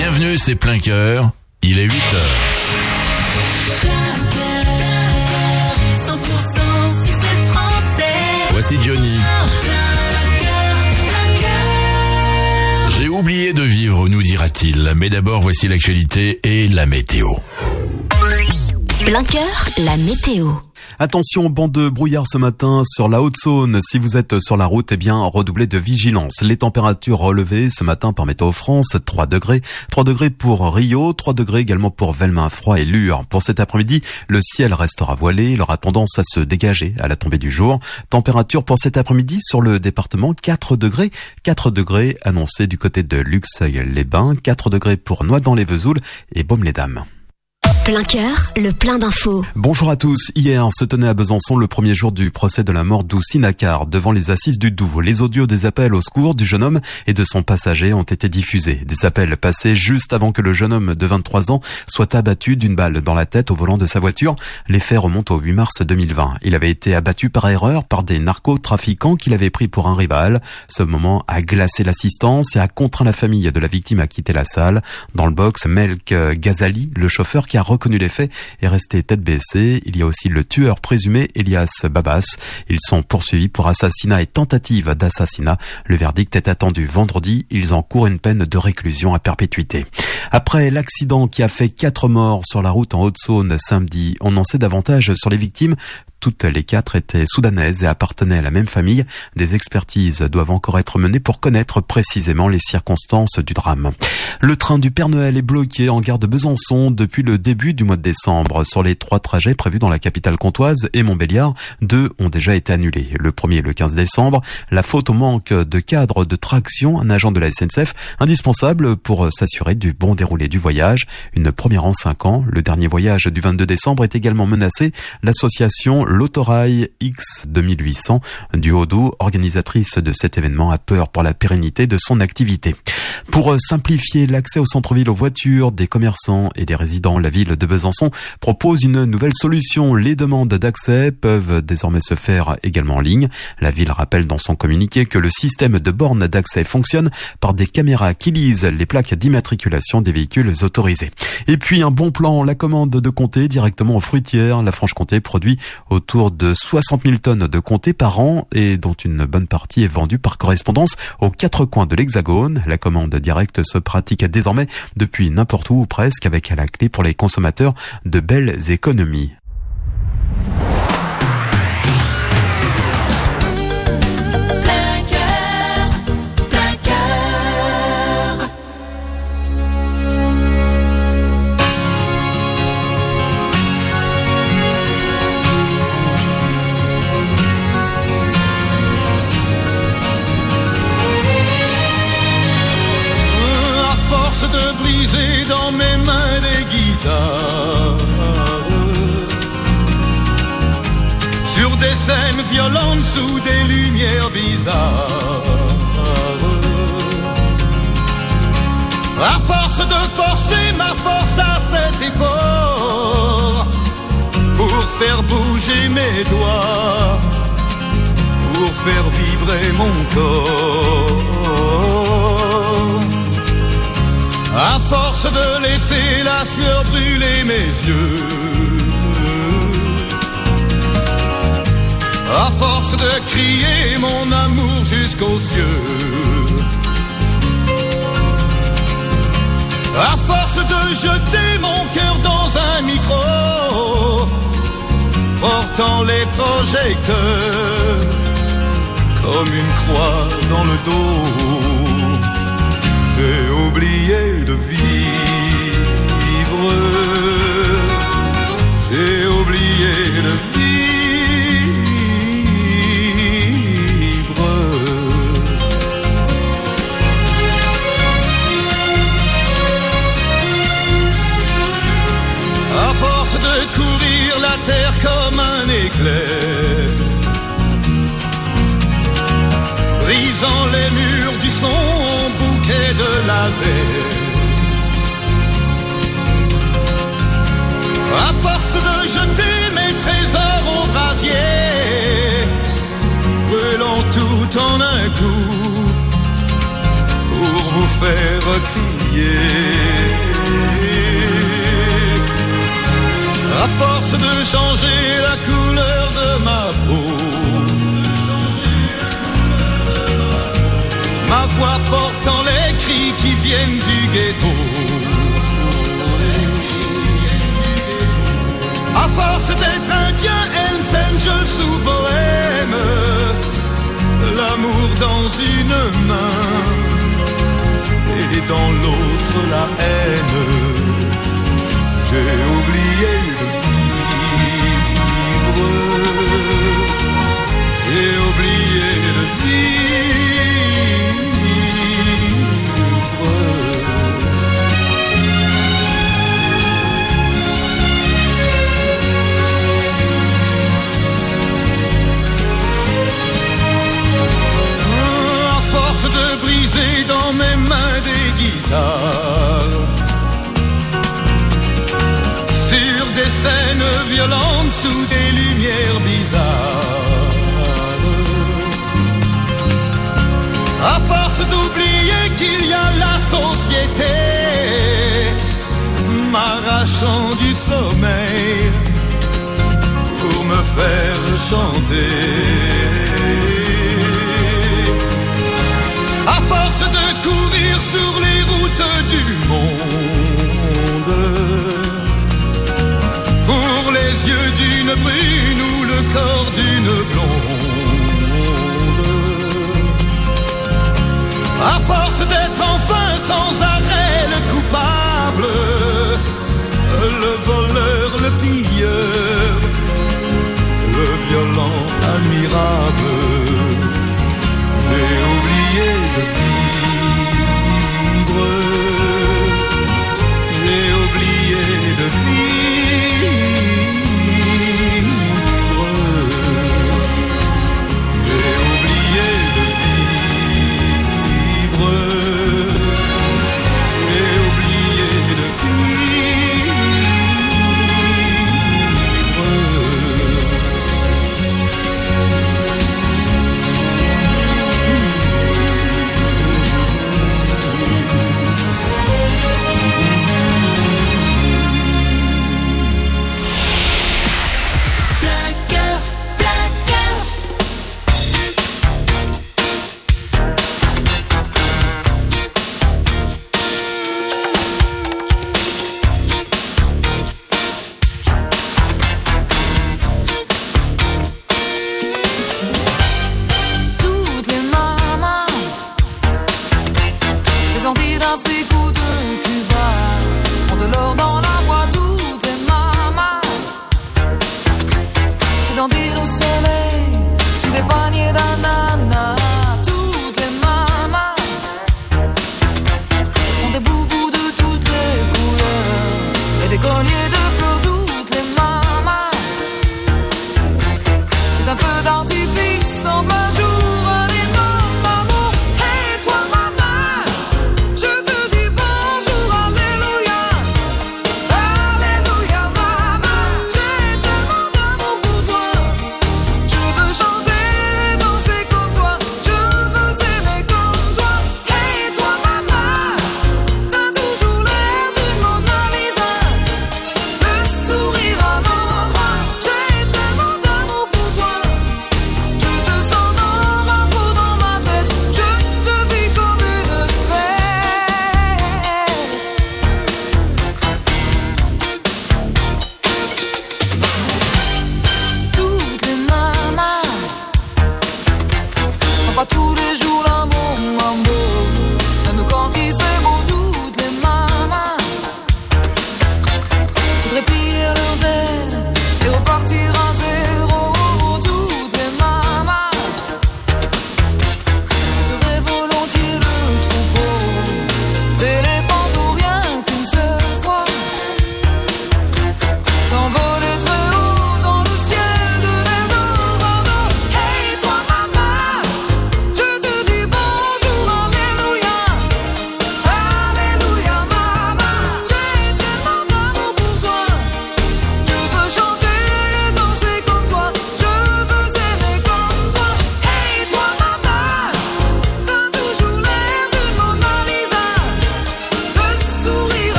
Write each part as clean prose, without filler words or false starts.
Bienvenue, c'est Plein Cœur. Il est 8h. Voici Johnny. J'ai oublié de vivre, nous dira-t-il. Mais d'abord, voici l'actualité et la météo. Plein Cœur, la météo. Attention, banc de brouillard ce matin sur la Haute-Saône. Si vous êtes sur la route, redoublez de vigilance. Les températures relevées ce matin par Météo France, 3 degrés. 3 degrés pour Rio, 3 degrés également pour Velmain-Froid et Lure. Pour cet après-midi, le ciel restera voilé. Il aura tendance à se dégager à la tombée du jour. Température pour cet après-midi sur le département, 4 degrés. 4 degrés annoncés du côté de Luxeuil-les-Bains. 4 degrés pour Noidans-les-Vesoul et Baume-les-Dames. Plein Cœur, le plein d'infos. Bonjour à tous. Hier se tenait à Besançon le premier jour du procès de la mort d'Oussine-Akar devant les assises du Doubs. Les audios des appels au secours du jeune homme et de son passager ont été diffusés. Des appels passés juste avant que le jeune homme de 23 ans soit abattu d'une balle dans la tête au volant de sa voiture. Les faits remontent au 8 mars 2020. Il avait été abattu par erreur par des narcotrafiquants qu'il avait pris pour un rival. Ce moment a glacé l'assistance et a contraint la famille de la victime à quitter la salle. Dans le box, Melk Ghazali, le chauffeur qui a reconnu les faits, est resté tête baissée. Il y a aussi le tueur présumé, Elias Babas. Ils sont poursuivis pour assassinat et tentative d'assassinat. Le verdict est attendu vendredi. Ils encourent une peine de réclusion à perpétuité. Après l'accident qui a fait 4 morts sur la route en Haute-Saône samedi, on en sait davantage sur les victimes. Toutes les 4 étaient soudanaises et appartenaient à la même famille. Des expertises doivent encore être menées pour connaître précisément les circonstances du drame. Le train du Père Noël est bloqué en gare de Besançon depuis le début du mois de décembre. Sur les 3 trajets prévus dans la capitale comtoise et Montbéliard, 2 ont déjà été annulés. Le premier le 15 décembre. La faute au manque de cadre de traction, un agent de la SNCF indispensable pour s'assurer du bon déroulé du voyage. Une première en 5 ans. Le dernier voyage du 22 décembre est également menacé. L'association L'Autorail X 2800 du Haut-Doubs, organisatrice de cet événement, a peur pour la pérennité de son activité. Pour simplifier l'accès au centre-ville aux voitures des commerçants et des résidents, la ville de Besançon propose une nouvelle solution. Les demandes d'accès peuvent désormais se faire également en ligne. La ville rappelle dans son communiqué que le système de bornes d'accès fonctionne par des caméras qui lisent les plaques d'immatriculation des véhicules autorisés. Et puis un bon plan, la commande de comté directement aux fruitières. La Franche-Comté produit autour de 60 000 tonnes de comté par an et dont une bonne partie est vendue par correspondance aux 4 coins de l'Hexagone. La commande directe se pratique désormais depuis n'importe où ou presque, avec à la clé pour les consommateurs de belles économies. De briser dans mes mains des guitares sur des scènes violentes sous des lumières bizarres. À force de forcer ma force à cet effort pour faire bouger mes doigts, pour faire vibrer mon corps. À force de laisser la sueur brûler mes yeux, à force de crier mon amour jusqu'aux cieux, à force de jeter mon cœur dans un micro, portant les projecteurs comme une croix dans le dos, j'ai oublié de vivre, j'ai oublié de vivre. À force de courir la terre comme un éclair, brisant les murs du son, bouquet de laser. À force de jeter mes trésors au brasier, brûlant tout en un coup pour vous faire crier. ma voix portant les cris qui viennent du ghetto. À force d'être indien, Hells Angels ou bohème, l'amour dans une main et dans l'autre la haine. J'ai oublié de vivre, j'ai oublié de vivre. À force de briser dans mes mains des guitares, sur des scènes violentes sous des lumières bizarres, à force d'oublier qu'il y a la société m'arrachant du sommeil pour me faire chanter. À force de courir sur les routes du monde, pour les yeux d'une brune ou le corps d'une blonde, à force d'être enfin sans arrêt le coupable, le voleur, le pilleur, le violent admirable, j'ai oublié de vivre, j'ai oublié de vivre, j'ai oublié de vivre,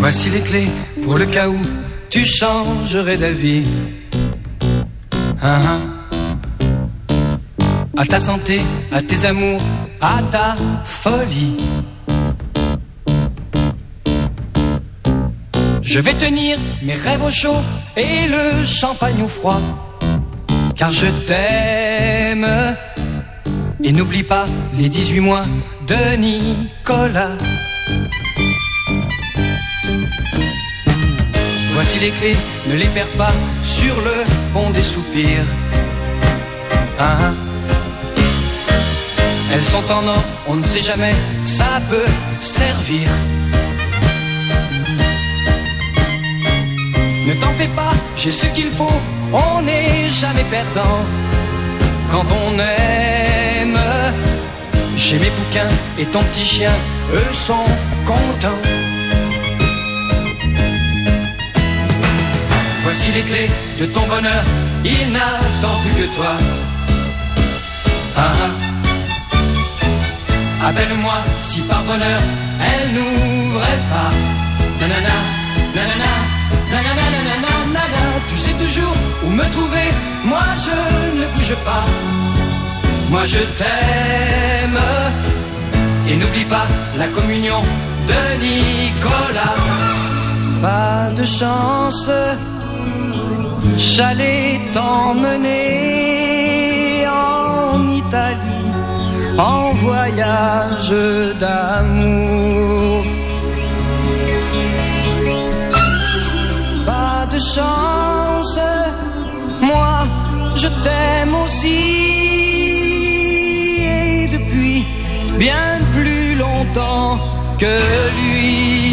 Voici les clés pour le cas où tu changerais d'avis. À ta santé, à tes amours, à ta folie. Je vais tenir mes rêves au chaud et le champagne au froid, car je t'aime. Et n'oublie pas les 18 mois de Nicolas. Voici les clés, ne les perds pas sur le pont des soupirs. Elles sont en or, on ne sait jamais, ça peut servir. Ne t'en fais pas, j'ai ce qu'il faut, on n'est jamais perdant quand on aime. J'ai mes bouquins et ton petit chien, eux sont contents. Voici les clés de ton bonheur, il n'attend plus que toi. Appelle-moi si par bonheur elle n'ouvrait pas. Nanana, nanana, nanana, nanana, nanana. Tu sais toujours où me trouver, moi je ne bouge pas. Moi je t'aime. Et n'oublie pas la communion de Nicolas. Pas de chance, j'allais t'emmener en Italie, en voyage d'amour. Pas de chance, moi je t'aime aussi, et depuis bien plus longtemps que lui.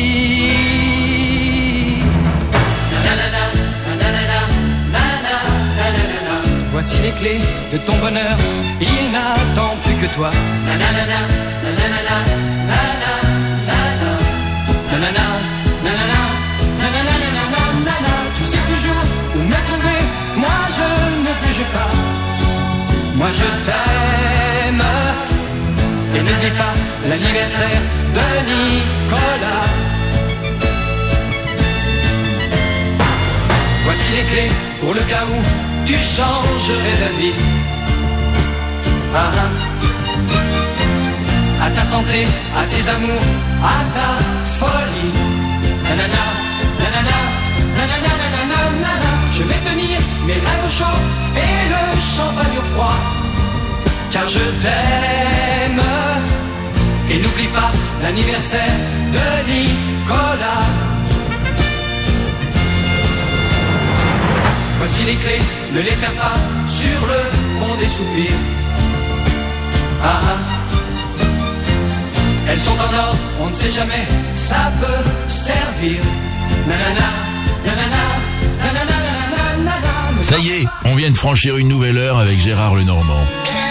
Voici les clés de ton bonheur, il n'attend plus que toi. Nanana, nanana, nanana, nanana, nanana, nanana, nanana, nanana. Tu sais toujours où me trouver, moi je ne bouge pas. Moi je t'aime. Et n'oublie pas l'anniversaire de Nicolas. Voici les clés pour le cas où tu changerais d'avis. À ta santé, à tes amours, à ta folie. Nanana, nanana, nanana, nanana, nanana. Je vais tenir mes rêves au chaud et le champagne au froid, car je t'aime. Et n'oublie pas l'anniversaire de Nicolas. Voici les clés, ne les perds pas sur le pont des soupirs. Elles sont en or, on ne sait jamais, ça peut servir. Nanana, nanana, nanana, nanana, nanana. Ça y est, on vient de franchir une nouvelle heure avec Gérard Lenormand.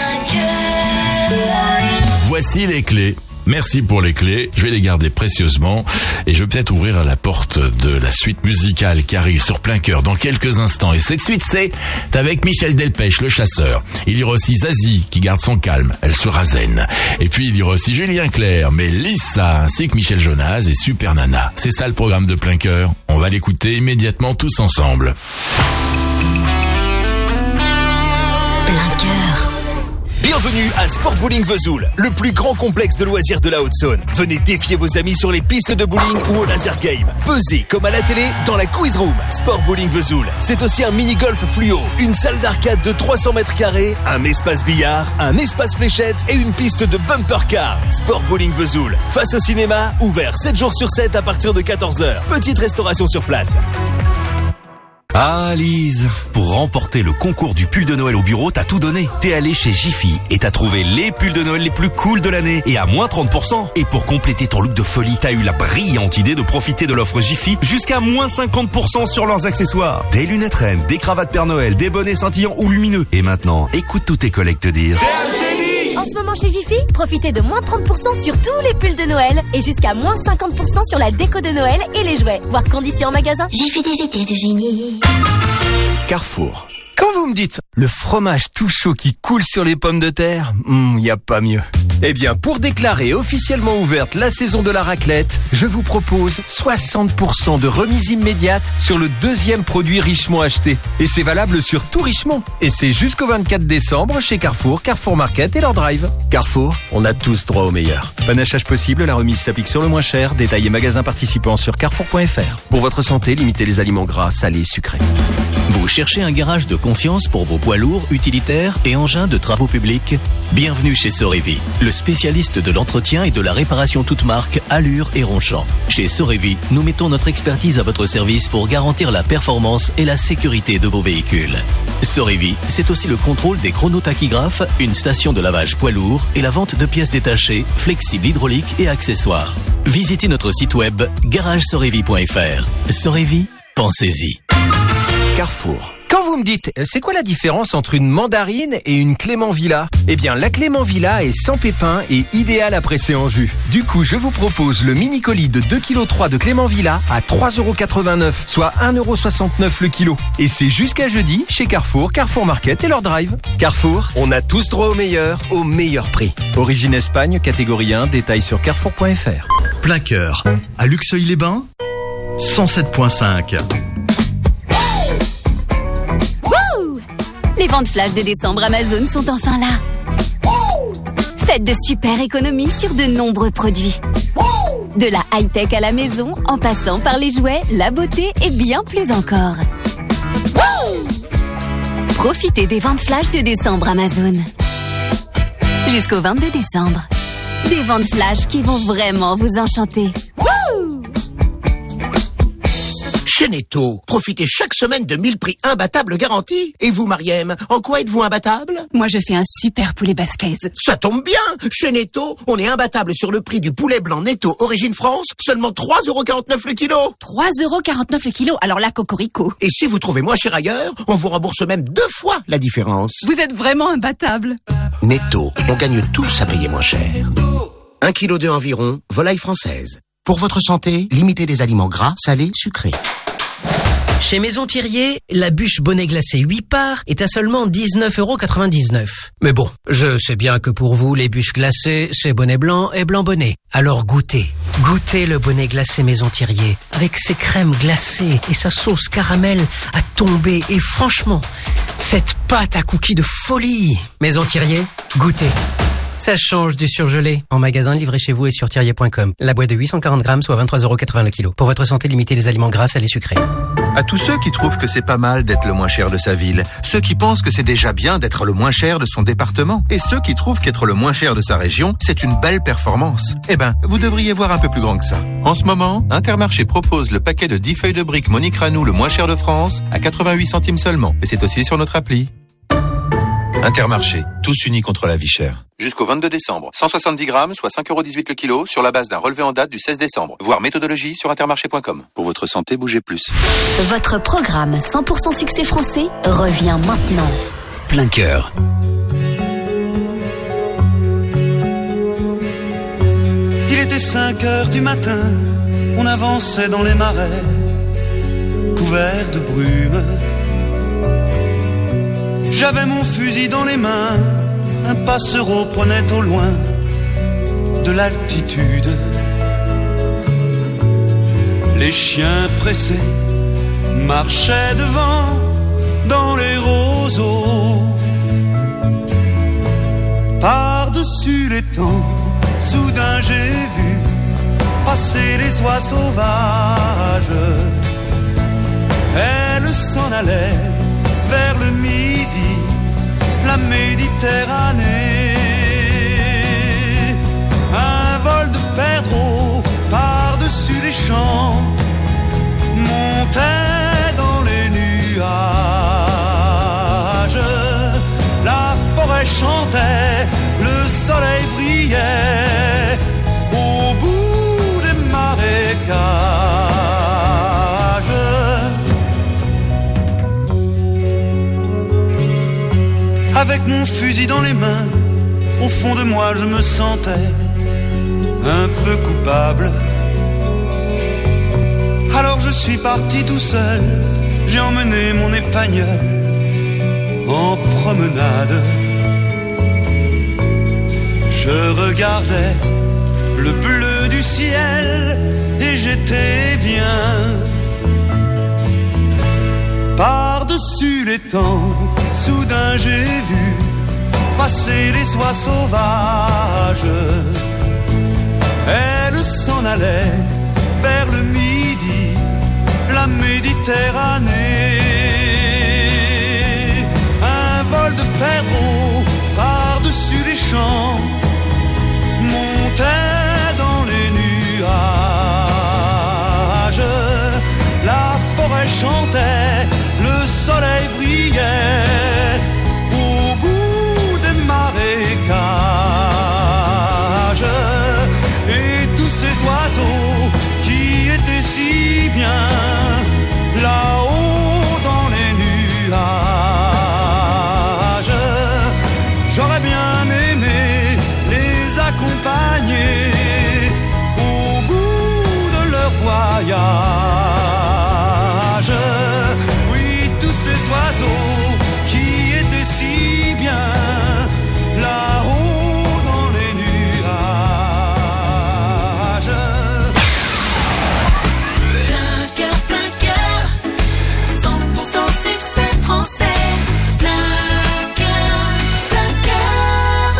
Voici les clés. Merci pour les clés, je vais les garder précieusement et je vais peut-être ouvrir la porte de la suite musicale qui arrive sur Plein Cœur dans quelques instants. Et cette suite, c'est avec Michel Delpech, le chasseur. Il y aura aussi Zazie qui garde son calme, elle sera zen. Et puis il y aura aussi Julien Clerc, mais Lisa ainsi que Michel Jonas et Super Nana. C'est ça le programme de Plein Cœur. On va l'écouter immédiatement tous ensemble. Plein Cœur. Bienvenue à Sport Bowling Vesoul, le plus grand complexe de loisirs de la Haute-Saône. Venez défier vos amis sur les pistes de bowling ou au laser game. Pesez comme à la télé dans la quiz room. Sport Bowling Vesoul, c'est aussi un mini-golf fluo, une salle d'arcade de 300 mètres carrés, un espace billard, un espace fléchette et une piste de bumper car. Sport Bowling Vesoul, face au cinéma, ouvert 7 jours sur 7 à partir de 14h. Petite restauration sur place. Ah Lise, pour remporter le concours du pull de Noël au bureau, t'as tout donné. T'es allé chez Jiffy et t'as trouvé les pulls de Noël les plus cool de l'année et à moins 30%. Et pour compléter ton look de folie, t'as eu la brillante idée de profiter de l'offre Jiffy jusqu'à moins 50% sur leurs accessoires. Des lunettes reines, des cravates Père Noël, des bonnets scintillants ou lumineux. Et maintenant, écoute tous tes collègues te dire... En ce moment chez Jiffy, profitez de moins 30% sur tous les pulls de Noël et jusqu'à moins 50% sur la déco de Noël et les jouets. Voir conditions en magasin. Jiffy des étés de génie. Carrefour. Quand vous me dites le fromage tout chaud qui coule sur les pommes de terre, y a pas mieux. Eh bien, pour déclarer officiellement ouverte la saison de la raclette, je vous propose 60% de remise immédiate sur le deuxième produit Richemont acheté. Et c'est valable sur tout Richemont. Et c'est jusqu'au 24 décembre chez Carrefour, Carrefour Market et leur drive. Carrefour, on a tous droit au meilleur. Panachage possible, la remise s'applique sur le moins cher. Détails et magasins participants sur carrefour.fr. Pour votre santé, limitez les aliments gras, salés, sucrés. Vous cherchez un garage de confiance pour vos poids lourds, utilitaires et engins de travaux publics? Bienvenue chez Sorevi, le spécialiste de l'entretien et de la réparation toute marque, allure et Ronchamp. Chez Sorevi, nous mettons notre expertise à votre service pour garantir la performance et la sécurité de vos véhicules. Sorevi, c'est aussi le contrôle des chronotachygraphes, une station de lavage poids lourd et la vente de pièces détachées, flexibles hydrauliques et accessoires. Visitez notre site web garagesorevi.fr. Sorevi, pensez-y. Carrefour. Quand vous me dites, c'est quoi la différence entre une mandarine et une Clément Villa? Eh bien, la Clément Villa est sans pépins et idéale à presser en jus. Du coup, je vous propose le mini colis de 2,3 kg de Clément Villa à 3,89 €, soit 1,69 € le kilo. Et c'est jusqu'à jeudi chez Carrefour, Carrefour Market et leur drive. Carrefour, on a tous droit au meilleur prix. Origine Espagne, catégorie 1, détails sur carrefour.fr. Plein cœur, à Luxeuil-les-Bains, 107.5. Les ventes flash de décembre Amazon sont enfin là. Faites de super économies sur de nombreux produits. De la high-tech à la maison, en passant par les jouets, la beauté et bien plus encore. Profitez des ventes flash de décembre Amazon. Jusqu'au 22 décembre. Des ventes flash qui vont vraiment vous enchanter. Chez Netto, profitez chaque semaine de 1000 prix imbattables garantis. Et vous, Mariem, en quoi êtes-vous imbattable? Moi, je fais un super poulet basquez. Ça tombe bien. Chez Netto, on est imbattable sur le prix du poulet blanc Netto Origine France, seulement 3,49 € le kilo. 3,49 € le kilo, alors là, cocorico. Et si vous trouvez moins cher ailleurs, on vous rembourse même 2 fois la différence. Vous êtes vraiment imbattable. Netto, on gagne tous à payer moins cher. 1,2 kg environ, volaille française. Pour votre santé, limitez les aliments gras, salés, sucrés. Chez Maison Thirier, la bûche bonnet glacé 8 parts est à seulement 19,99 €. Mais bon, je sais bien que pour vous, les bûches glacées, c'est bonnet blanc et blanc bonnet. Alors goûtez le bonnet glacé Maison Thirier, avec ses crèmes glacées et sa sauce caramel à tomber. Et franchement, cette pâte à cookies de folie. Maison Thirier, goûtez. Ça change du surgelé. En magasin, livré chez vous et sur thirier.com. La boîte de 840 grammes, soit 23,80 € le kilo. Pour votre santé, limitez les aliments gras, salés, sucrés. À tous ceux qui trouvent que c'est pas mal d'être le moins cher de sa ville, ceux qui pensent que c'est déjà bien d'être le moins cher de son département, et ceux qui trouvent qu'être le moins cher de sa région, c'est une belle performance. Eh ben, vous devriez voir un peu plus grand que ça. En ce moment, Intermarché propose le paquet de 10 feuilles de briques Monique Ranou le moins cher de France à 88 centimes seulement. Et c'est aussi sur notre appli. Intermarché, tous unis contre la vie chère. Jusqu'au 22 décembre, 170 grammes, soit 5,18 € le kilo, sur la base d'un relevé en date du 16 décembre. Voir méthodologie sur intermarché.com. Pour votre santé, bougez plus. Votre programme 100% succès français revient maintenant. Plein cœur. Il était 5 heures du matin, on avançait dans les marais, couverts de brume. J'avais mon fusil dans les mains, un passereau prenait au loin de l'altitude. Les chiens pressés marchaient devant dans les roseaux. Par-dessus les temps, soudain j'ai vu passer les oies sauvages. Elles s'en allaient vers le midi, la Méditerranée. Un vol de perdreaux par-dessus les champs montait dans les nuages. La forêt chantait, le soleil brillait au bout des marécages. Avec mon fusil dans les mains, au fond de moi je me sentais un peu coupable. Alors je suis parti tout seul, j'ai emmené mon épagneul en promenade. Je regardais le bleu du ciel et j'étais bien. Par-dessus l'étang, soudain j'ai vu passer les oies sauvages. Elles s'en allaient vers le midi, la Méditerranée. Un vol de perdreaux par-dessus les champs montait dans les nuages. La forêt chantait, le soleil brillait au bout des marécages. Et tous ces oiseaux qui étaient si bien là-haut dans les nuages, j'aurais bien aimé les accompagner au bout de leur voyage. Oui, tous ces oiseaux qui étaient si bien là-haut dans les nuages. Plein cœur, 100% succès français. Plein cœur, plein cœur.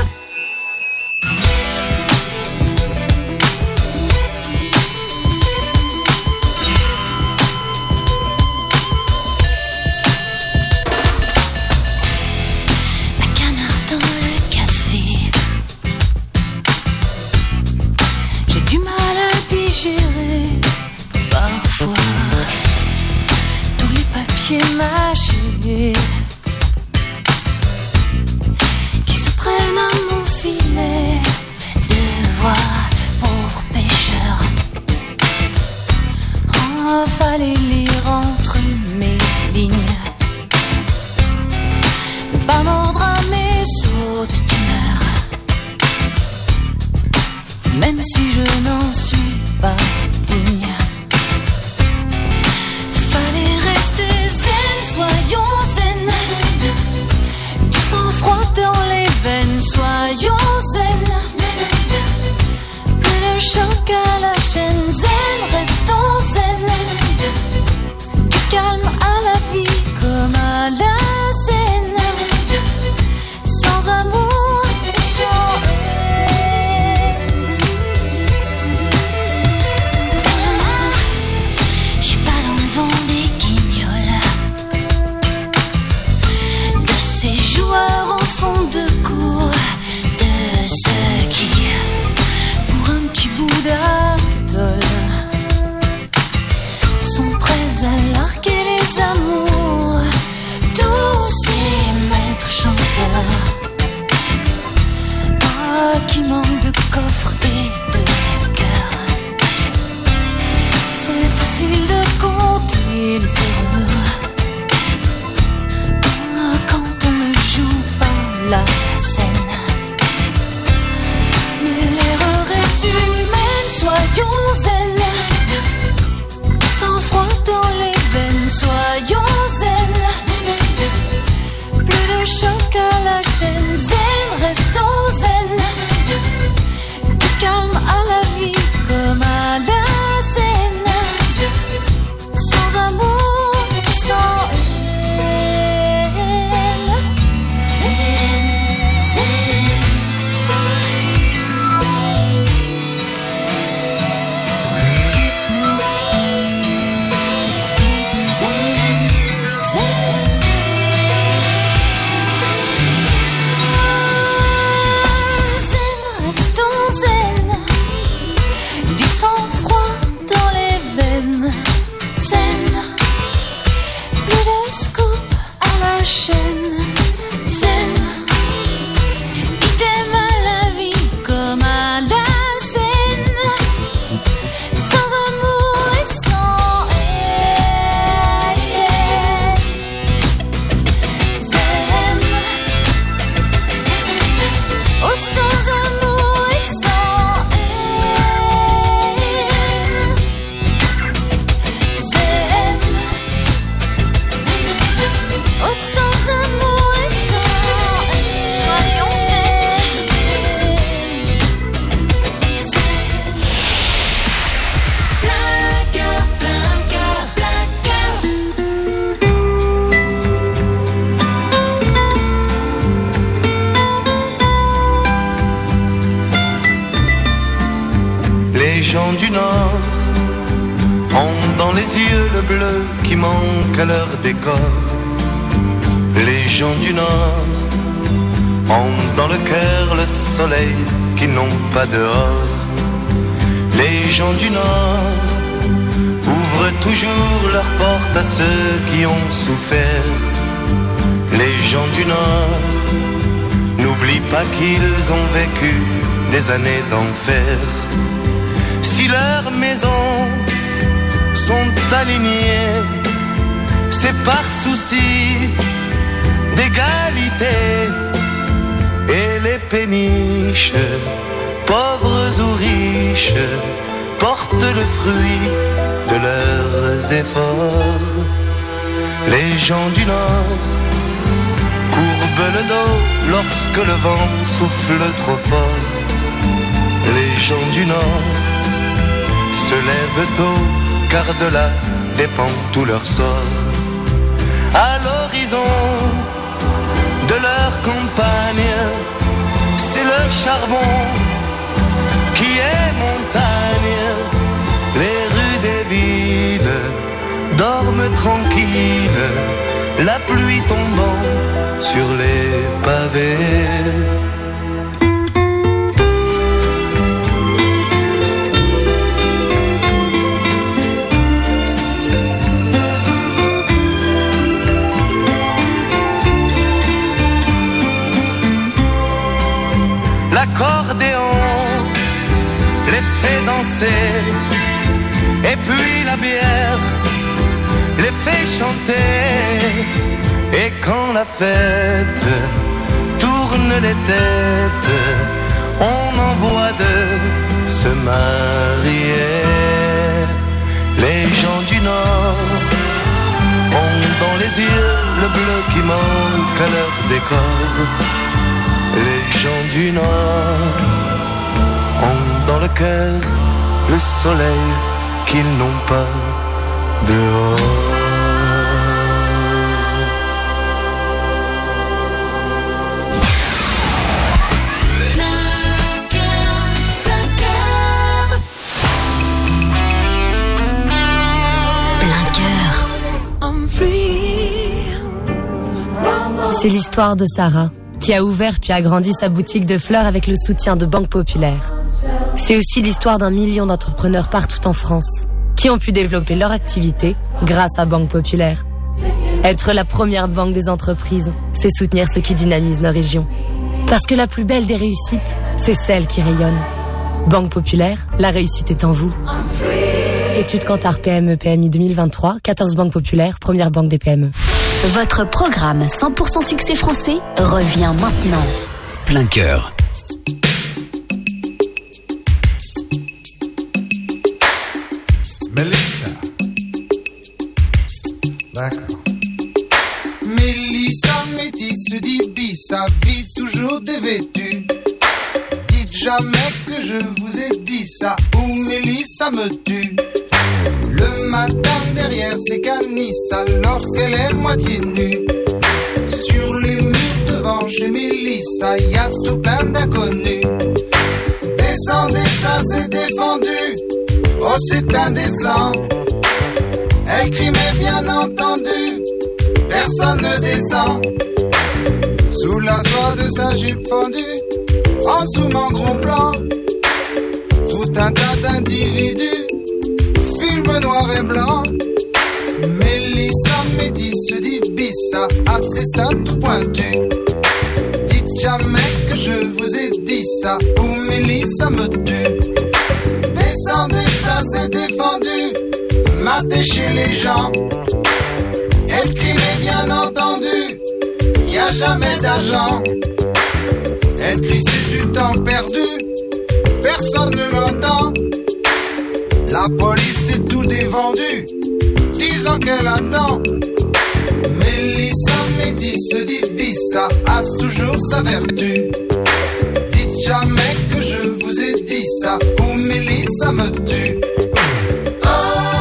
Un canard dans le café. J'ai du mal à digérer parfois tous les papiers mâchés qui se prennent à mon filet de voix, pauvres pêcheurs. Oh, fallait lire entre mes lignes, ne pas mordre à mes sautes d'humeur, même si je n'en suis pas digne. Fallait rester zen, soyons zen, du sang-froid dans les veines, soyons zen. Plus de choc à la chaîne, zen, restons zen. Du calme à la vie comme à la scène, sans amour, sans haine. Je suis pas dans le vent des guignols, de ces joueurs en fond de cour, de ceux qui, pour un petit bout d'atoll, sont prêts à larguer les amours. Tous ces maîtres chanteurs, qui manquent de coffre et de cœur. C'est facile de compter les erreurs quand on ne joue pas la scène. Mais l'erreur est humaine, soyons zen. Sans froid dans les veines, soyons zen. Plus de choc à la chaîne, zen, restons zen. Du calme à la vie comme à la scène, sans amour, sans haine. Zen, zen. Zen, zen. les yeux le bleu qui manque à leur décor. Les gens du Nord ont dans le cœur le soleil qu'ils n'ont pas dehors. Les gens du Nord ouvrent toujours leurs portes à ceux qui ont souffert. Les gens du Nord n'oublient pas qu'ils ont vécu des années d'enfer. Si leurs maisons sont alignées, c'est par souci d'égalité. Et les péniches, pauvres ou riches, portent le fruit de leurs efforts. Les gens du Nord courbent le dos lorsque le vent souffle trop fort. Les gens du Nord se lèvent tôt car de là dépend tout leur sort. À l'horizon de leur campagne, c'est le charbon qui est montagne. Les rues des villes dorment tranquilles, la pluie tombant sur les pavés. L'accordéon les fait danser, et puis la bière les fait chanter. Et quand la fête tourne les têtes, on envoie de se marier. Les gens du Nord ont dans les yeux le bleu qui manque à leur décor. Les gens du Nord ont dans le cœur le soleil qu'ils n'ont pas dehors. C'est l'histoire de Sarah, qui a ouvert puis agrandi sa boutique de fleurs avec le soutien de Banque Populaire. C'est aussi l'histoire d'un million d'entrepreneurs partout en France, qui ont pu développer leur activité grâce à Banque Populaire. Être la première banque des entreprises, c'est soutenir ce qui dynamise nos régions. Parce que la plus belle des réussites, c'est celle qui rayonne. Banque Populaire, la réussite est en vous. Étude Kantar PME-PMI 2023, 14 banques populaires, première banque des PME. Votre programme 100% succès français revient maintenant. Plein cœur. Mélissa. D'accord. Mélissa, métisse d'Ibissa, vit toujours dévêtue. Dites jamais que je vous ai dit ça, ou Mélissa me tue. Le matin derrière ses canisses, alors qu'elle est moitié nue. Sur les murs devant chez Mélissa, y a tout plein d'inconnus. Descendez, ça c'est défendu. Oh c'est indécent. Elle crie mais bien entendu, personne ne descend. Sous la soie de sa jupe fendue, en zoom en gros plan, tout un tas d'individus, film noir et blanc. Mélissa, métisse d'Ibissa, a ses seins tout pointus. Dites jamais que je vous ai dit ça, ou Mélissa me tue. Descendez, ça c'est défendu, matez chez les gens. Elle crie mais bien entendu, y a jamais d'argent. Elle crie c'est du temps perdu, personne ne l'entend. La police est tout dévendu, disant qu'elle attend. Mélissa, métisse d'Ibissa, a toujours sa vertu. Dites jamais que je vous ai dit ça, ou Mélissa me tue. Oh,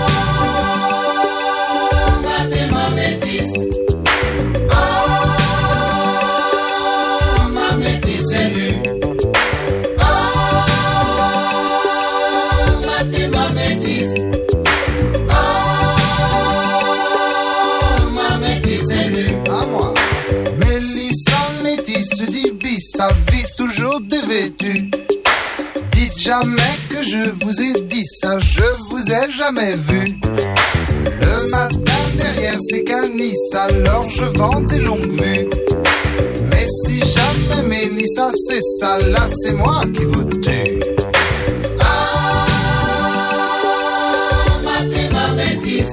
ma métisse. Oh, ma métisse est nue. Oh, ma métisse. Oh, se dit bis, sa vie toujours dévêtue. Dites jamais que je vous ai dit ça, je vous ai jamais vu. Le matin derrière ces canisses, alors je vends des longues vues. Mais si jamais Mélissa c'est ça, là c'est moi qui vous tue. Ah, ma métisse.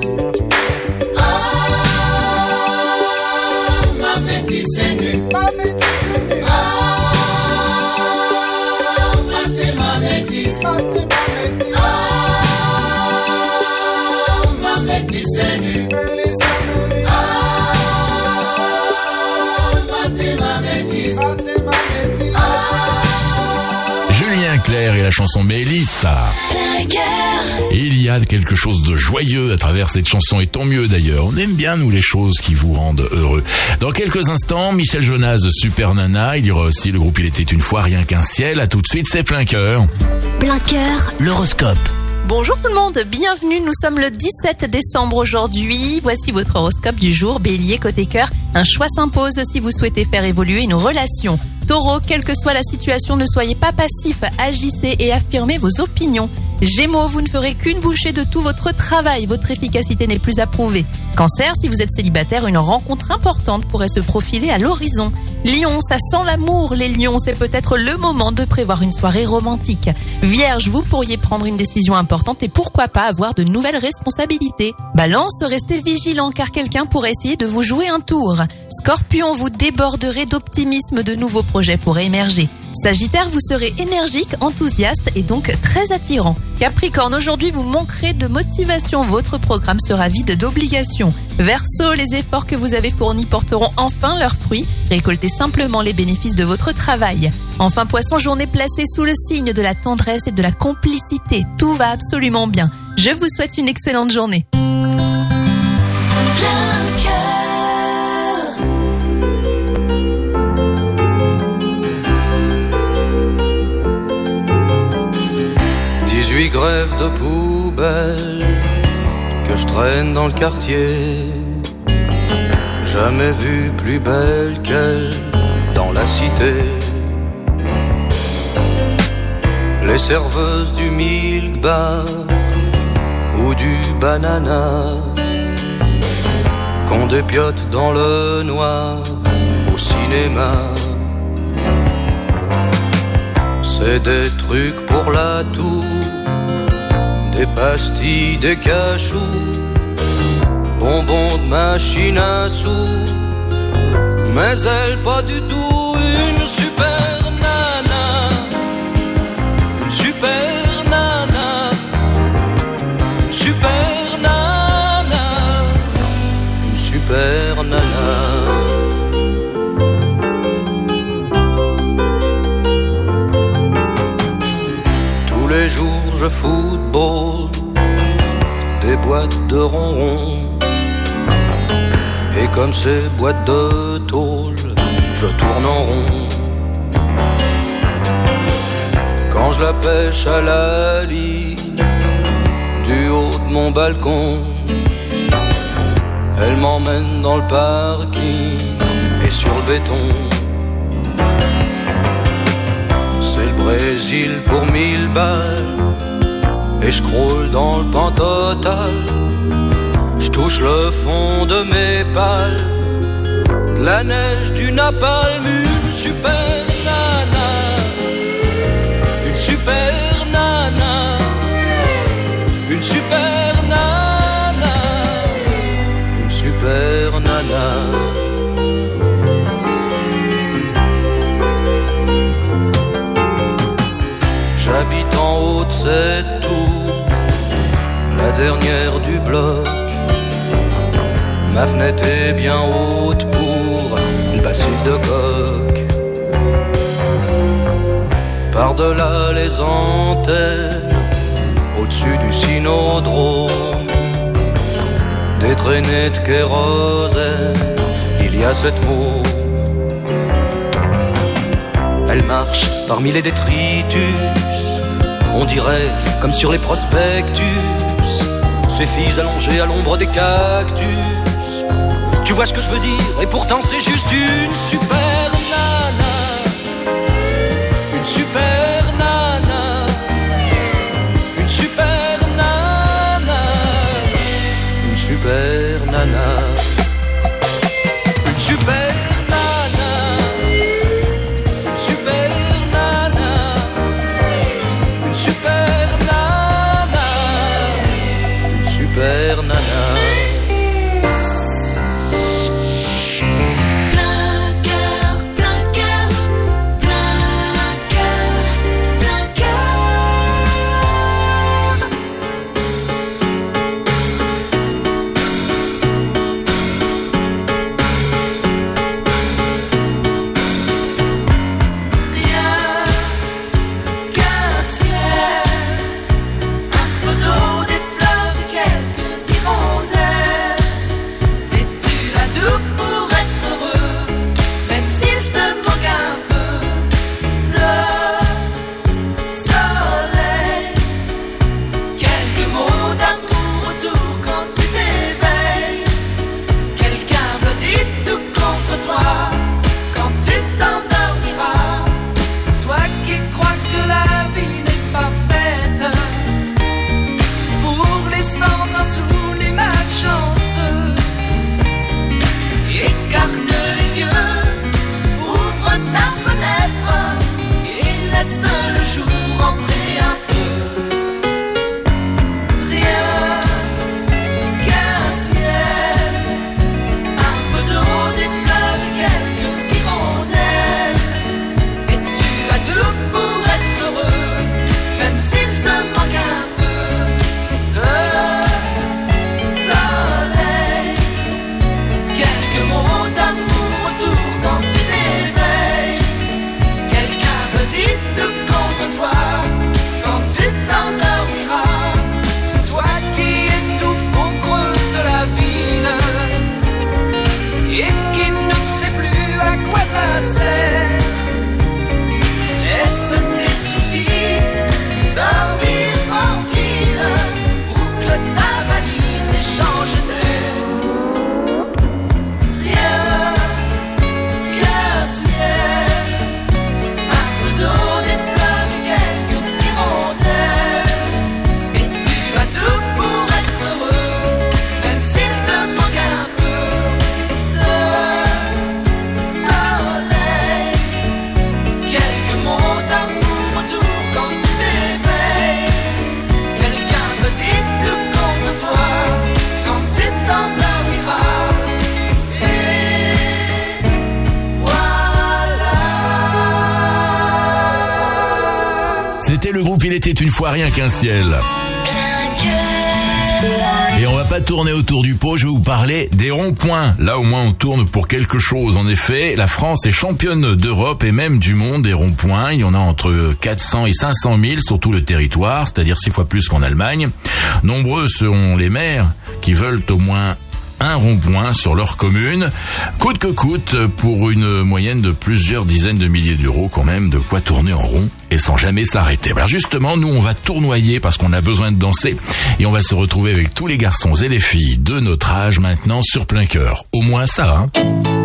Julien Clerc et la chanson Mélissa. Il y a quelque chose de joyeux à travers cette chanson, et tant mieux d'ailleurs. On aime bien, nous, les choses qui vous rendent heureux. Dans quelques instants, Michel Jonas, Super Nana. Il y aura aussi le groupe Il était une fois, rien qu'un ciel. À tout de suite, c'est Plein Cœur. Plein Cœur, l'horoscope. Bonjour tout le monde, bienvenue, nous sommes le 17 décembre aujourd'hui. Voici votre horoscope du jour. Bélier, côté cœur, un choix s'impose si vous souhaitez faire évoluer une relation. Taureau, quelle que soit la situation, ne soyez pas passif, agissez et affirmez vos opinions. Gémeaux, vous ne ferez qu'une bouchée de tout votre travail, votre efficacité n'est plus approuvée. Cancer, si vous êtes célibataire, une rencontre importante pourrait se profiler à l'horizon. Lion, ça sent l'amour, les lions, c'est peut-être le moment de prévoir une soirée romantique. Vierge, vous pourriez prendre une décision importante et pourquoi pas avoir de nouvelles responsabilités. Balance, restez vigilant car quelqu'un pourrait essayer de vous jouer un tour. Scorpion, vous déborderez d'optimisme, de nouveaux projets pourraient émerger. Sagittaire, vous serez énergique, enthousiaste et donc très attirant. Capricorne, aujourd'hui vous manquerez de motivation, votre programme sera vide d'obligations. Verseau, les efforts que vous avez fournis porteront enfin leurs fruits, récoltez simplement les bénéfices de votre travail. Enfin Poisson, journée placée sous le signe de la tendresse et de la complicité, tout va absolument bien. Je vous souhaite une excellente journée. 18 grèves de poubelle que je traîne dans le quartier. Jamais vu plus belle qu'elle dans la cité. Les serveuses du milk bar ou du banana qu'on dépiote dans le noir au cinéma. C'est des trucs pour la toux, des pastilles, des cachous, bonbons de machine à sous. Mais elle pas du tout une super nana, une super nana, une super nana, une super nana. Tous les jours je football des boîtes de ronron. Et comme ces boîtes de tôle, je tourne en rond. Quand je la pêche à la ligne, du haut de mon balcon, elle m'emmène dans le parking et sur le béton. C'est le Brésil pour 1000 balles et je croule dans le pan total. Je touche le fond de mes pales, de la neige, du napalm, une super nana, une super nana, une super nana, une super nana. J'habite en haut de cette tour, la dernière du bloc. Ma fenêtre est bien haute pour le bacille de coq. Par-delà les antennes, au-dessus du cynodrome, des traînées de kérosène, il y a cette môme. Elle marche parmi les détritus, on dirait comme sur les prospectus, ces filles allongées à l'ombre des cactus. Tu vois ce que je veux dire, et pourtant c'est juste une super nana, C'était le groupe Il était une fois rien qu'un ciel. Et on va pas tourner autour du pot, je vais vous parler des ronds-points. Là au moins on tourne pour quelque chose. En effet, la France est championne d'Europe et même du monde des ronds-points. Il y en a entre 400 et 500 000 sur tout le territoire, c'est-à-dire 6 fois plus qu'en Allemagne. Nombreux seront les maires qui veulent au moins un rond-point sur leur commune, coûte que coûte, pour une moyenne de plusieurs dizaines de milliers d'euros, quand même de quoi tourner en rond et sans jamais s'arrêter. Alors justement, nous on va tournoyer parce qu'on a besoin de danser et on va se retrouver avec tous les garçons et les filles de notre âge maintenant sur plein cœur. Au moins ça, hein.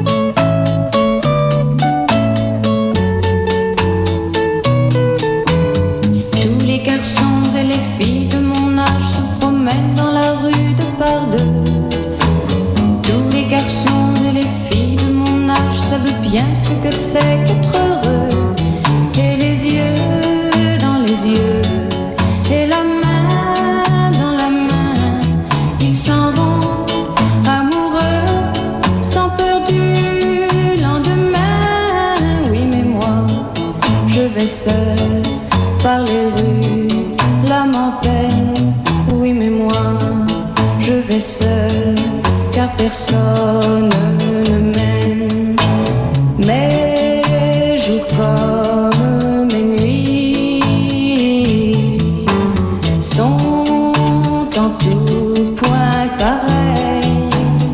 Tous les garçons et les filles de mon âge se promènent dans la rue de par deux. Tous les garçons et les filles de mon âge savent bien ce que c'est qu'être heureux. Et les yeux dans les yeux, et la main dans la main, ils s'en vont amoureux, sans peur du lendemain. Oui mais moi, je vais seul par les rues, l'âme en peine. Oui mais moi, je vais seul, car personne ne m'aime. Mes jours comme mes nuits sont en tout point pareils,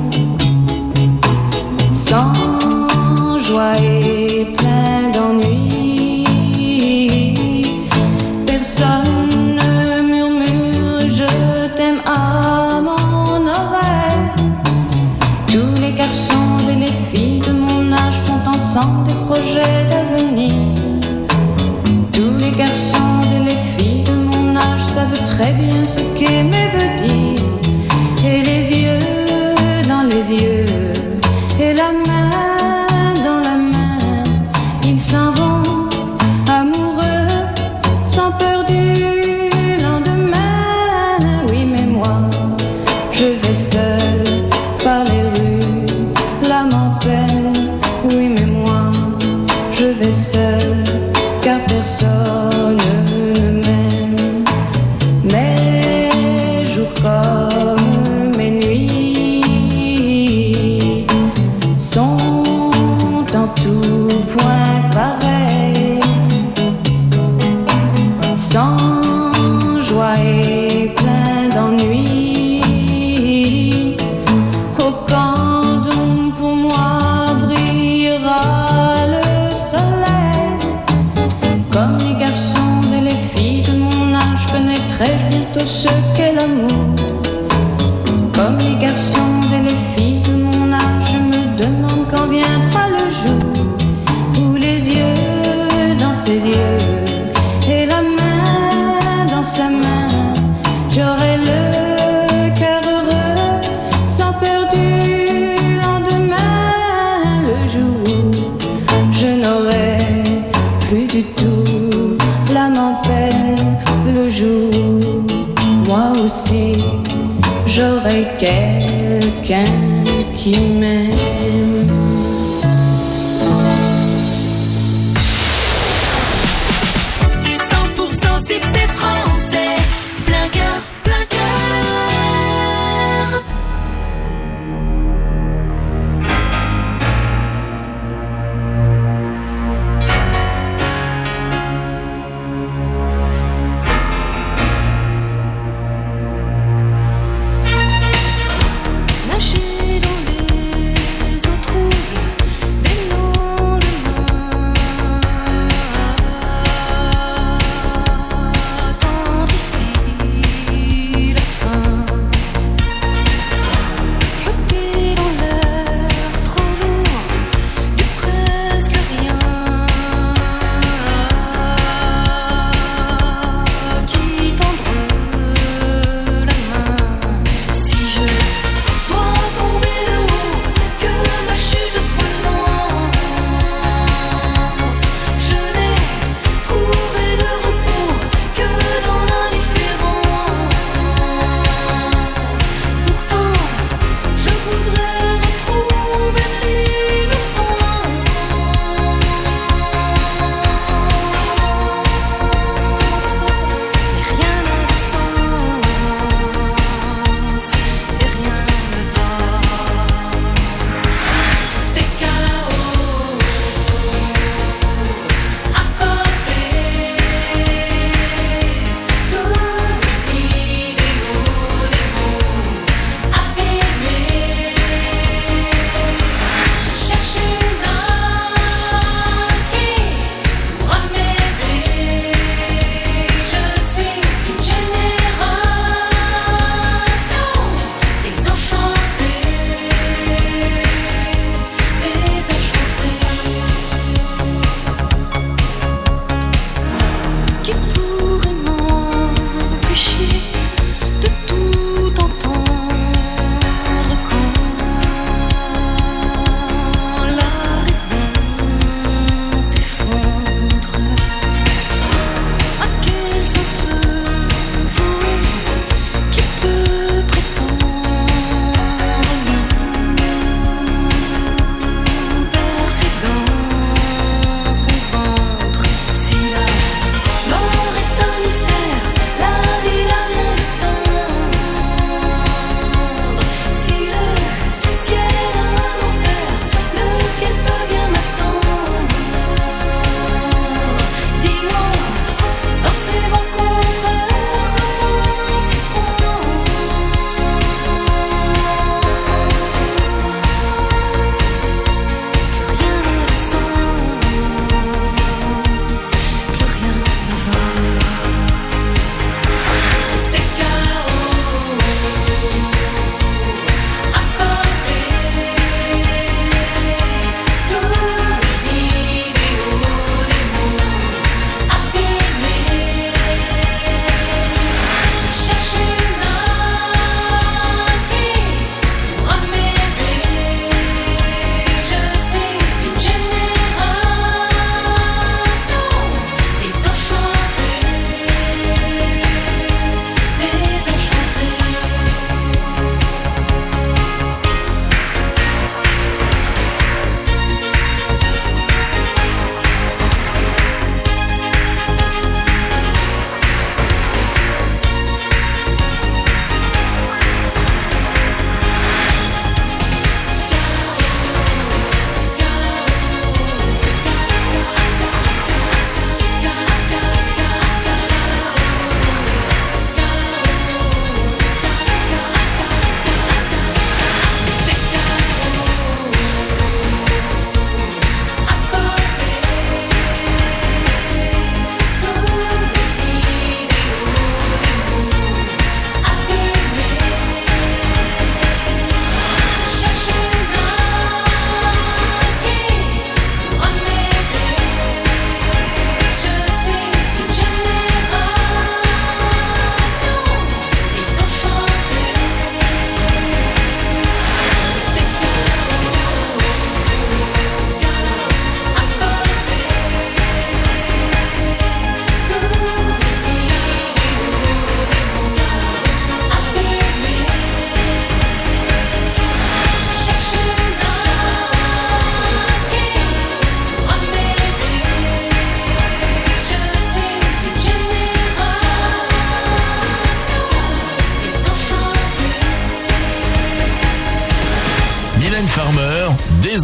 sans joie et plein d'ennui. Personne ne murmure je t'aime à mon oreille. Tous les garçons et les filles de mon âge font ensemble des projets d'avenir. Tous les garçons et les filles de mon âge savent très bien ce qu'aimer veut dire. Et les yeux dans les yeux, et la main dans la main, ils s'en vont amoureux, sans peur du lendemain. Oui mais moi, je vais seul par les rues, l'âme en peine. Oui mais moi, je vais seul, car personne ne m'aime. Mes jours comme mes nuits sont en tout point pareils, sans joie et plein d'ennui. Oh quand donc pour moi brillera le soleil, comme les garçons et les filles de mon âge connaîtrai-je bientôt ce qu'est l'amour. Comme les garçons et les filles de mon âge, je me demande quand viendra le jour où les yeux dans ses yeux et la main dans sa main, j'aurai le cœur heureux, sans peur du lendemain. Le jour où je n'aurai plus du tout l'âme en peine. Le jour où moi aussi j'aurai quelqu'un qui m'aime. Succès français, plein cœur, plein cœur. Nager dans les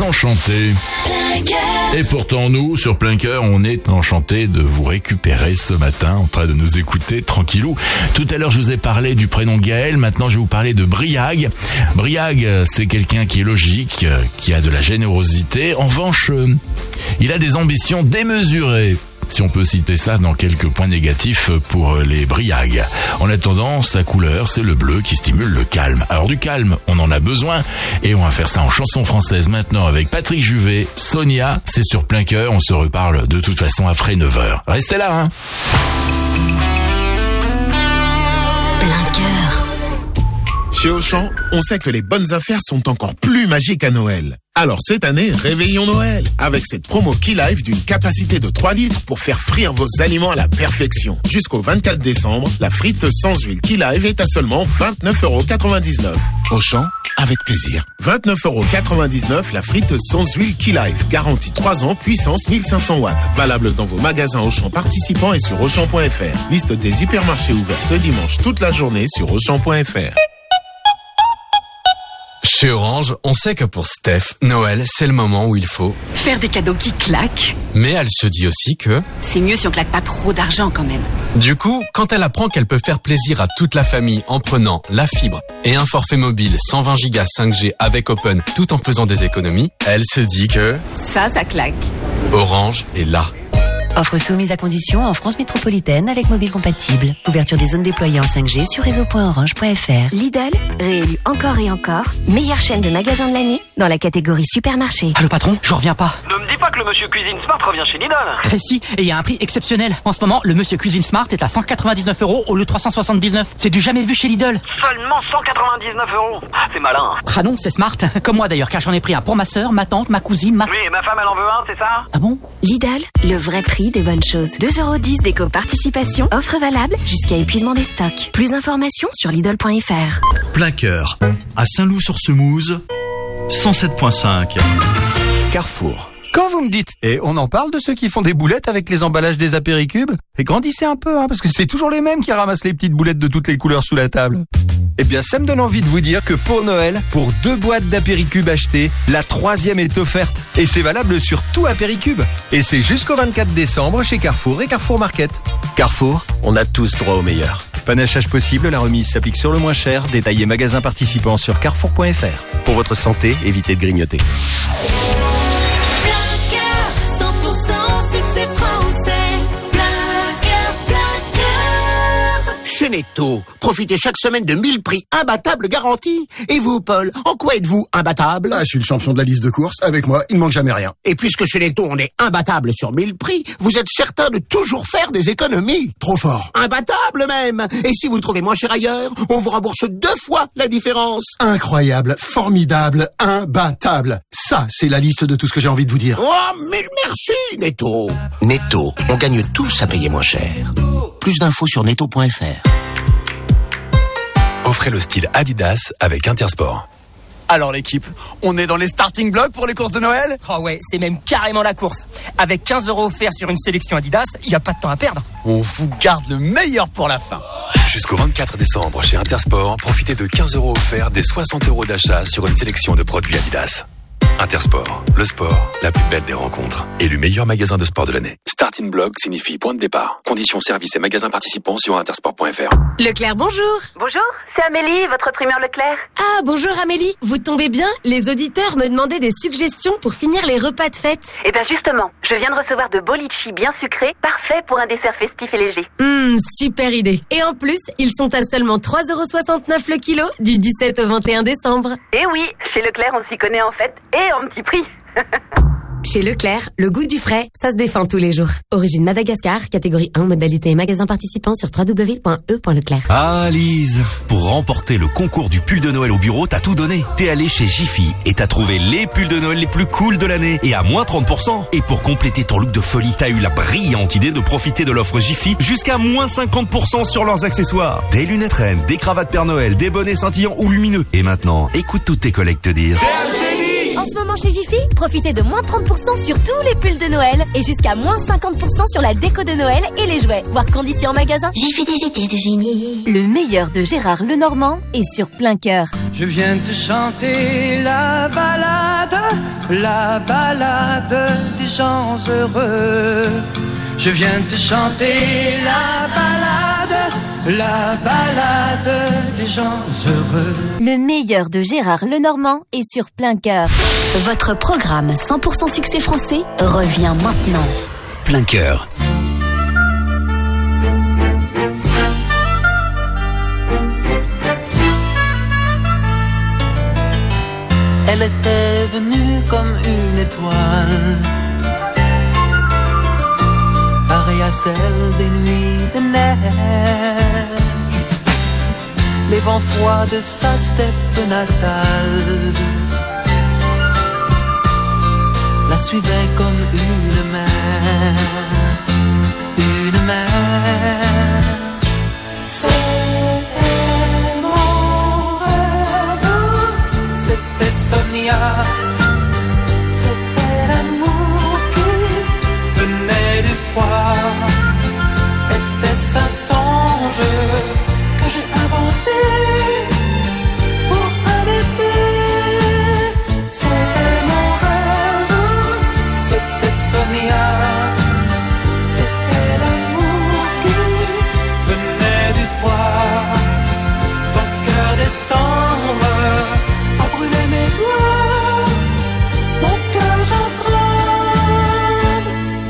désenchanté. Et pourtant nous, sur Plein Cœur, on est enchanté de vous récupérer ce matin, en train de nous écouter tranquillou. Tout à l'heure, je vous ai parlé du prénom Gaël, maintenant je vais vous parler de Briag. Briag, c'est quelqu'un qui est logique, qui a de la générosité. En revanche, il a des ambitions démesurées. Si on peut citer ça dans quelques points négatifs pour les Briag. En attendant, sa couleur, c'est le bleu qui stimule le calme. Alors du calme, on en a besoin et on va faire ça en chanson française maintenant avec Patrick Juvet. Sonia, c'est sur Plein Cœur, on se reparle de toute façon après 9h. Restez là, hein. Plein Cœur. Chez Auchan, on sait que les bonnes affaires sont encore plus magiques à Noël. Alors cette année, réveillons Noël avec cette promo Key Life d'une capacité de 3 litres pour faire frire vos aliments à la perfection. Jusqu'au 24 décembre, la frite sans huile Key Life est à seulement 29,99 €. Auchan, avec plaisir. 29,99 € la frite sans huile Key Life. Garantie 3 ans, puissance 1500 watts. Valable dans vos magasins Auchan participants et sur Auchan.fr. Liste des hypermarchés ouverts ce dimanche toute la journée sur Auchan.fr. Chez Orange, on sait que pour Steph, Noël, c'est le moment où il faut faire des cadeaux qui claquent. Mais elle se dit aussi que c'est mieux si on claque pas trop d'argent quand même. Du coup, quand elle apprend qu'elle peut faire plaisir à toute la famille en prenant la fibre et un forfait mobile 120 Go 5G avec Open tout en faisant des économies, elle se dit que ça claque. Orange est là. Offre soumise à condition en France métropolitaine avec mobile compatible. Couverture des zones déployées en 5G sur réseau.orange.fr. Lidl, réélu encore et encore, meilleure chaîne de magasins de l'année dans la catégorie supermarché. Allô patron, je reviens pas. Ne me dis pas que le Monsieur Cuisine Smart revient chez Lidl. Si, et il y a un prix exceptionnel. En ce moment, le Monsieur Cuisine Smart est à 199 € au lieu de 379. C'est du jamais vu chez Lidl. Seulement 199 €. C'est malin. Ah non, c'est smart. Comme moi d'ailleurs, car j'en ai pris un pour ma sœur, ma tante, ma cousine, Oui, et ma femme elle en veut un, c'est ça? Ah bon? Lidl, le vrai prix des bonnes choses. 2,10 € d'éco-participation, offre valable jusqu'à épuisement des stocks. Plus d'informations sur Lidl.fr. Plein Cœur, à Saint-Loup-sur-Semouse, 107.5. Carrefour. Quand vous me dites, et on en parle de ceux qui font des boulettes avec les emballages des apéricubes, et grandissez un peu, parce que c'est toujours les mêmes qui ramassent les petites boulettes de toutes les couleurs sous la table. Eh bien, ça me donne envie de vous dire que pour Noël, pour 2 boîtes d'apéricubes achetées, la 3e est offerte. Et c'est valable sur tout apéricube. Et c'est jusqu'au 24 décembre chez Carrefour et Carrefour Market. Carrefour, on a tous droit au meilleur. Panachage possible, la remise s'applique sur le moins cher. Détaillez magasin participant sur carrefour.fr. Pour votre santé, évitez de grignoter. Chez Netto, profitez chaque semaine de 1000 prix imbattables garantis. Et vous, Paul, en quoi êtes-vous imbattable? Je suis le champion de la liste de courses. Avec moi, il ne manque jamais rien. Et puisque chez Netto, on est imbattable sur 1000 prix, vous êtes certain de toujours faire des économies. Trop fort. Imbattable même. Et si vous le trouvez moins cher ailleurs, on vous rembourse 2 fois la différence. Incroyable, formidable, imbattable. Ça, c'est la liste de tout ce que j'ai envie de vous dire. Oh, mais merci, Netto. Netto, on gagne tous à payer moins cher. Plus d'infos sur netto.fr. Offrez le style Adidas avec Intersport. Alors l'équipe, on est dans les starting blocks pour les courses de Noël? Oh ouais, c'est même carrément la course. Avec 15 € offerts sur une sélection Adidas, il n'y a pas de temps à perdre. On vous garde le meilleur pour la fin. Jusqu'au 24 décembre chez Intersport, profitez de 15 € offerts des 60 € d'achat sur une sélection de produits Adidas. Intersport, le sport, la plus belle des rencontres. Élu meilleur magasin de sport de l'année. Starting block signifie point de départ. Conditions, services et magasins participants sur intersport.fr. Leclerc, bonjour. Bonjour, c'est Amélie, votre primeur Leclerc. Ah, bonjour Amélie. Vous tombez bien? Les auditeurs me demandaient des suggestions pour finir les repas de fête. Eh bien justement, je viens de recevoir de beaux litchis bien sucrés, parfaits pour un dessert festif et léger. Super idée. Et en plus, ils sont à seulement 3,69 € le kilo du 17 au 21 décembre. Eh oui, chez Leclerc, on s'y connaît en fait, et en petit prix. Chez Leclerc, le goût du frais, ça se défend tous les jours. Origine Madagascar, catégorie 1, modalité et magasin participant sur www.e.leclerc. Ah Lise, pour remporter le concours du pull de Noël au bureau, t'as tout donné. T'es allé chez Jiffy et t'as trouvé les pulls de Noël les plus cool de l'année et à moins 30%. Et pour compléter ton look de folie, t'as eu la brillante idée de profiter de l'offre Jiffy jusqu'à moins 50% sur leurs accessoires. Des lunettes reines, des cravates Père Noël, des bonnets scintillants ou lumineux. Et maintenant, écoute toutes tes collègues te dire... En ce moment chez Jiffy, profitez de moins 30% sur tous les pulls de Noël et jusqu'à moins 50% sur la déco de Noël et les jouets. Voir conditions en magasin. Jiffy des étés de génie. Le meilleur de Gérard Lenormand est sur Plein Cœur. Je viens de te chanter la balade la balade des gens heureux. Je viens te chanter la balade des gens heureux. Le meilleur de Gérard Lenormand est sur Plein Cœur. Votre programme 100% succès français revient maintenant. Plein Cœur. Elle était venue comme une étoile, pareille à celle des nuits de neige. Les vents froids de sa steppe natale la suivaient comme une mer, une mer. C'était mon rêve, c'était Sonia, c'était l'amour qui venait du froid. Était-ce un songe que j'ai inventé pour un été? C'était mon rêve, c'était Sonia, c'était l'amour qui venait du froid. Son cœur décembre a brûlé mes doigts, mon cœur j'en tremble.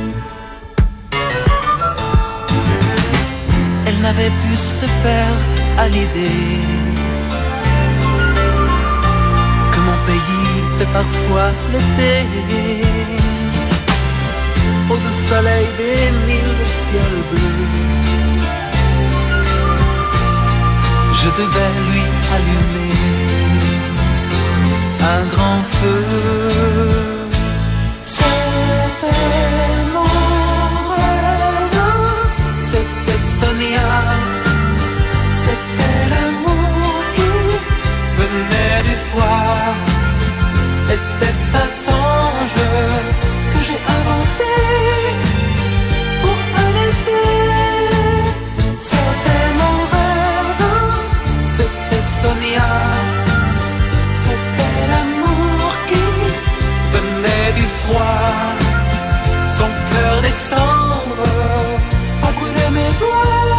Elle n'avait pu se faire à l'idée que mon pays fait parfois l'été. Au doux soleil des mille ciels bleus, je devais lui allumer un grand feu. C'était mon rêve, c'était Sonia, c'était l'amour qui venait du froid. Était-ce un songe que j'ai inventé pour un été? C'était mon rêve, c'était Sonia, c'était l'amour qui venait du froid. Son cœur décembre a brûlé mes doigts,